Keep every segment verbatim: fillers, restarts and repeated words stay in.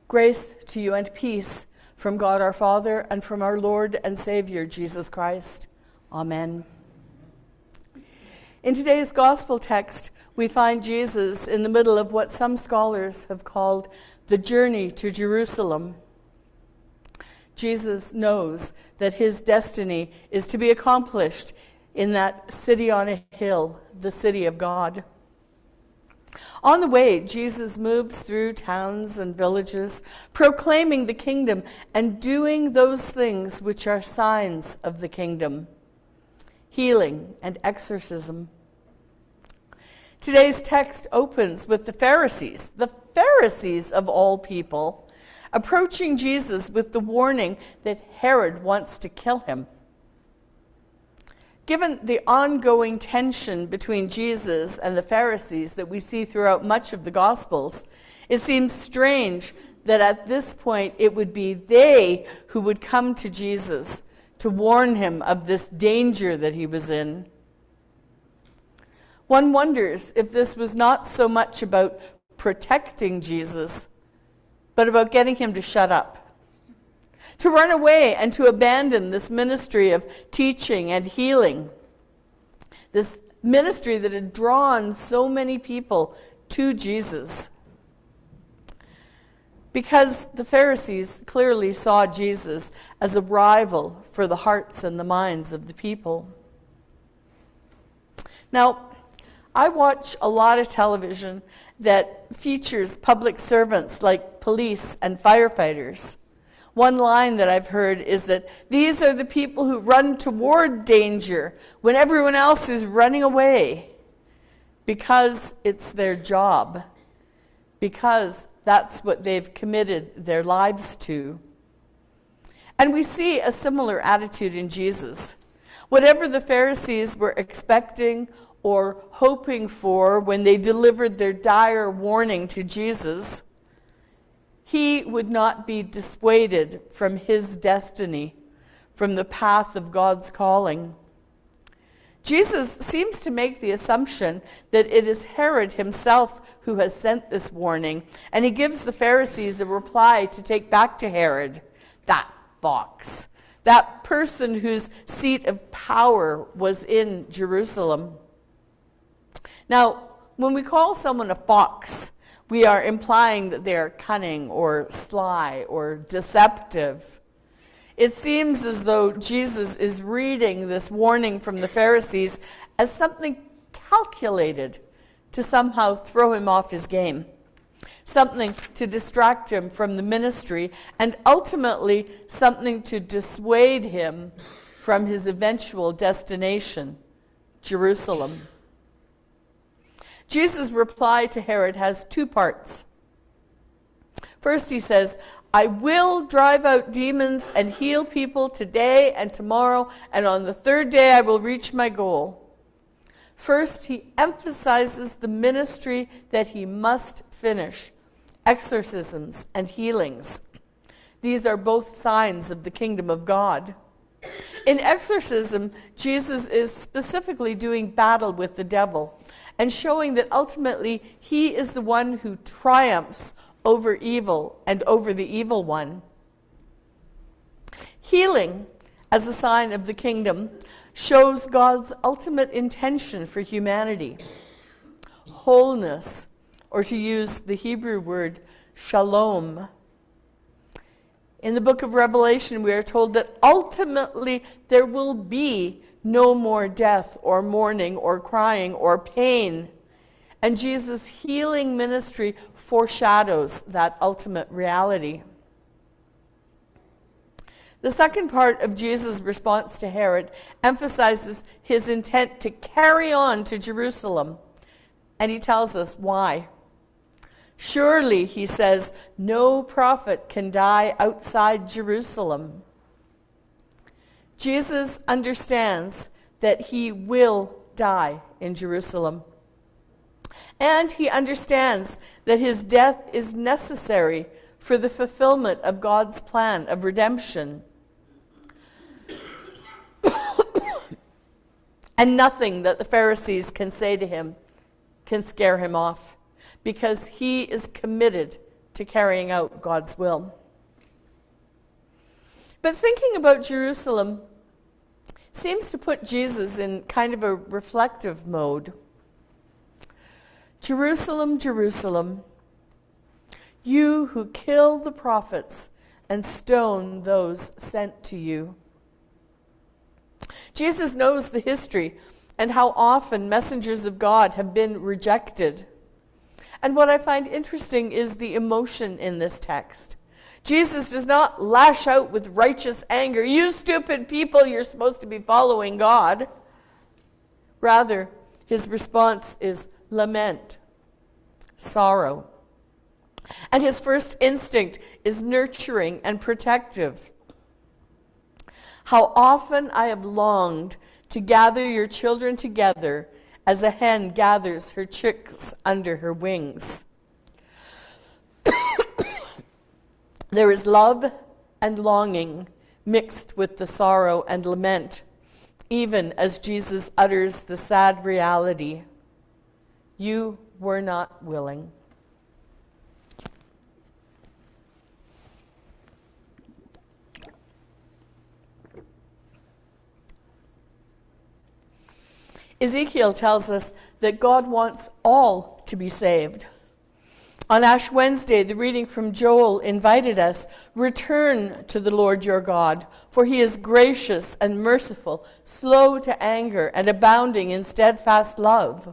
Grace to you and peace from God our Father and from our Lord and Savior, Jesus Christ. Amen. In today's gospel text, we find Jesus in the middle of what some scholars have called the journey to Jerusalem. Jesus knows that his destiny is to be accomplished in that city on a hill, the city of God. On the way, Jesus moves through towns and villages, proclaiming the kingdom and doing those things which are signs of the kingdom: healing and exorcism. Today's text opens with the Pharisees, the Pharisees of all people, approaching Jesus with the warning that Herod wants to kill him. Given the ongoing tension between Jesus and the Pharisees that we see throughout much of the Gospels, it seems strange that at this point it would be they who would come to Jesus to warn him of this danger that he was in. One wonders if this was not so much about protecting Jesus, but about getting him to shut up, to run away and to abandon this ministry of teaching and healing, this ministry that had drawn so many people to Jesus. Because the Pharisees clearly saw Jesus as a rival for the hearts and the minds of the people. Now, I watch a lot of television that features public servants like police and firefighters. One line that I've heard is that these are the people who run toward danger when everyone else is running away, because it's their job, because that's what they've committed their lives to. And we see a similar attitude in Jesus. Whatever the Pharisees were expecting or hoping for when they delivered their dire warning to Jesus, he would not be dissuaded from his destiny, from the path of God's calling. Jesus seems to make the assumption that it is Herod himself who has sent this warning, and he gives the Pharisees a reply to take back to Herod. That fox, that person whose seat of power was in Jerusalem. Now, when we call someone a fox, we are implying that they are cunning or sly or deceptive. It seems as though Jesus is reading this warning from the Pharisees as something calculated to somehow throw him off his game, something to distract him from the ministry, and ultimately something to dissuade him from his eventual destination, Jerusalem. Jesus' reply to Herod has two parts. First, he says, I will drive out demons and heal people today and tomorrow, and on the third day I will reach my goal. First, he emphasizes the ministry that he must finish, exorcisms and healings. These are both signs of the kingdom of God. In exorcism, Jesus is specifically doing battle with the devil and showing that ultimately he is the one who triumphs over evil and over the evil one. Healing, as a sign of the kingdom, shows God's ultimate intention for humanity. Wholeness, or to use the Hebrew word shalom. In the book of Revelation, we are told that ultimately there will be no more death or mourning or crying or pain. And Jesus' healing ministry foreshadows that ultimate reality. The second part of Jesus' response to Herod emphasizes his intent to carry on to Jerusalem. And he tells us why. Surely, he says, no prophet can die outside Jerusalem. Jesus understands that he will die in Jerusalem. And he understands that his death is necessary for the fulfillment of God's plan of redemption. And nothing that the Pharisees can say to him can scare him off, because he is committed to carrying out God's will. But thinking about Jerusalem seems to put Jesus in kind of a reflective mode. Jerusalem, Jerusalem, you who kill the prophets and stone those sent to you. Jesus knows the history and how often messengers of God have been rejected. And what I find interesting is the emotion in this text. Jesus does not lash out with righteous anger, "You stupid people, you're supposed to be following God." Rather, his response is lament, sorrow. And his first instinct is nurturing and protective. "How often I have longed to gather your children together as a hen gathers her chicks under her wings." There is love and longing mixed with the sorrow and lament, even as Jesus utters the sad reality, "You were not willing." Ezekiel tells us that God wants all to be saved. On Ash Wednesday, the reading from Joel invited us, "Return to the Lord your God, for he is gracious and merciful, slow to anger, and abounding in steadfast love."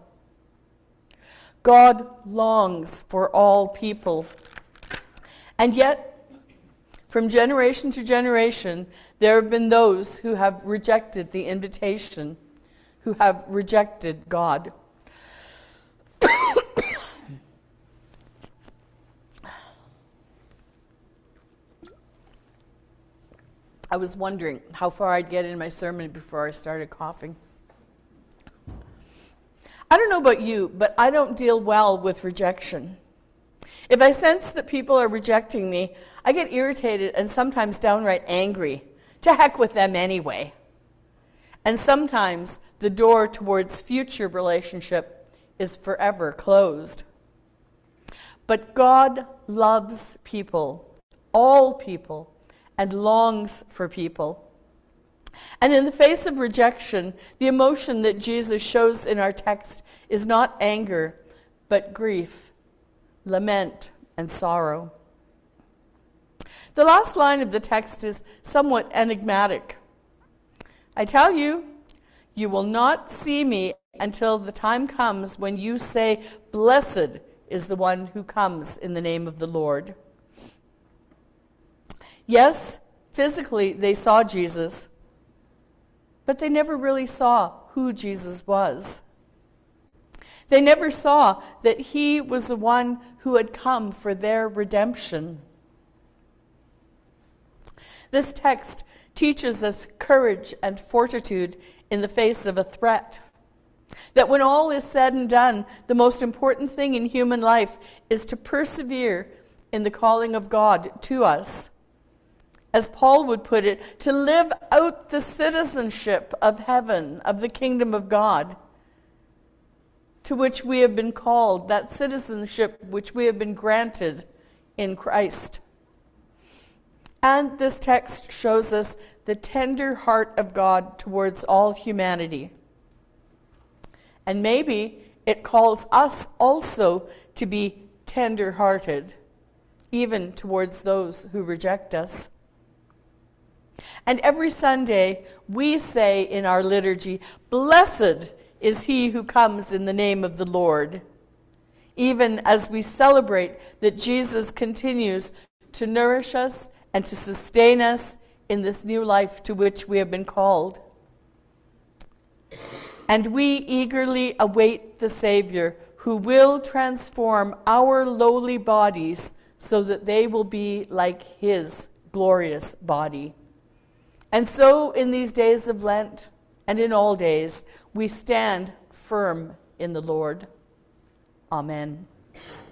God longs for all people. And yet, from generation to generation, there have been those who have rejected the invitation, who have rejected God. I was wondering how far I'd get in my sermon before I started coughing. I don't know about you, but I don't deal well with rejection. If I sense that people are rejecting me, I get irritated and sometimes downright angry. To heck with them anyway. And sometimes the door towards future relationship is forever closed. But God loves people, all people, and longs for people. And in the face of rejection, the emotion that Jesus shows in our text is not anger, but grief, lament, and sorrow. The last line of the text is somewhat enigmatic. "I tell you, you will not see me until the time comes when you say, 'Blessed is the one who comes in the name of the Lord.'" Yes, physically they saw Jesus, but they never really saw who Jesus was. They never saw that he was the one who had come for their redemption. This text teaches us courage and fortitude in the face of a threat. That when all is said and done, the most important thing in human life is to persevere in the calling of God to us. As Paul would put it, to live out the citizenship of heaven, of the kingdom of God, to which we have been called, that citizenship which we have been granted in Christ. And this text shows us the tender heart of God towards all humanity. And maybe it calls us also to be tender-hearted, even towards those who reject us. And every Sunday, we say in our liturgy, "Blessed is he who comes in the name of the Lord," even as we celebrate that Jesus continues to nourish us and to sustain us in this new life to which we have been called. And we eagerly await the Savior who will transform our lowly bodies so that they will be like his glorious body. And so in these days of Lent and in all days, we stand firm in the Lord. Amen.